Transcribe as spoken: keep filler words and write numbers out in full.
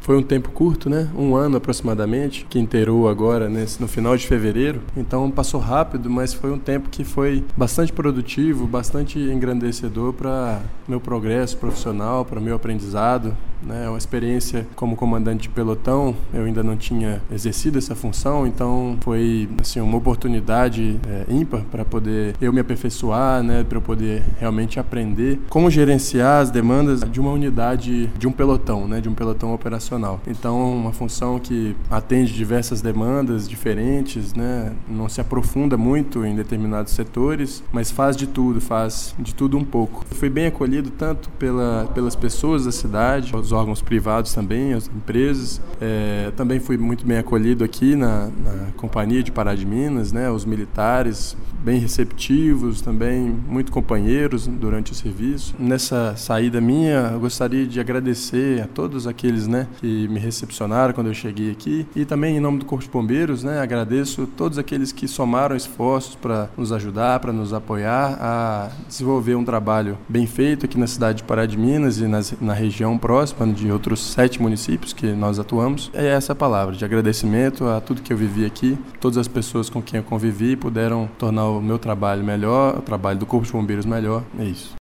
Foi um tempo curto, né? Um ano aproximadamente, que inteirou agora nesse, no final de fevereiro. Então passou rápido, mas foi um tempo que foi bastante produtivo, bastante engrandecedor para meu progresso profissional, para meu aprendizado. Né, uma experiência como comandante de pelotão, eu ainda não tinha exercido essa função, então foi assim, uma oportunidade é, ímpar para poder eu me aperfeiçoar, né, para eu poder realmente aprender como gerenciar as demandas de uma unidade, de um pelotão, né, de um pelotão operacional. Então, uma função que atende diversas demandas diferentes, né, não se aprofunda muito em determinados setores, mas faz de tudo, faz de tudo um pouco. Fui bem acolhido tanto pela, pelas pessoas da cidade, os órgãos privados também, as empresas. É, também fui muito bem acolhido aqui na, na Companhia de Pará de Minas, né, os militares bem receptivos, também muito companheiros durante o serviço. Nessa saída minha, eu gostaria de agradecer a todos aqueles, né, que me recepcionaram quando eu cheguei aqui e também em nome do Corpo de Bombeiros, né, agradeço todos aqueles que somaram esforços para nos ajudar, para nos apoiar a desenvolver um trabalho bem feito aqui na cidade de Pará de Minas e nas, na região próxima de outros sete municípios que nós atuamos. É essa a palavra de agradecimento a tudo que eu vivi aqui, todas as pessoas com quem eu convivi puderam tornar o meu trabalho melhor, o trabalho do Corpo de Bombeiros melhor. É isso.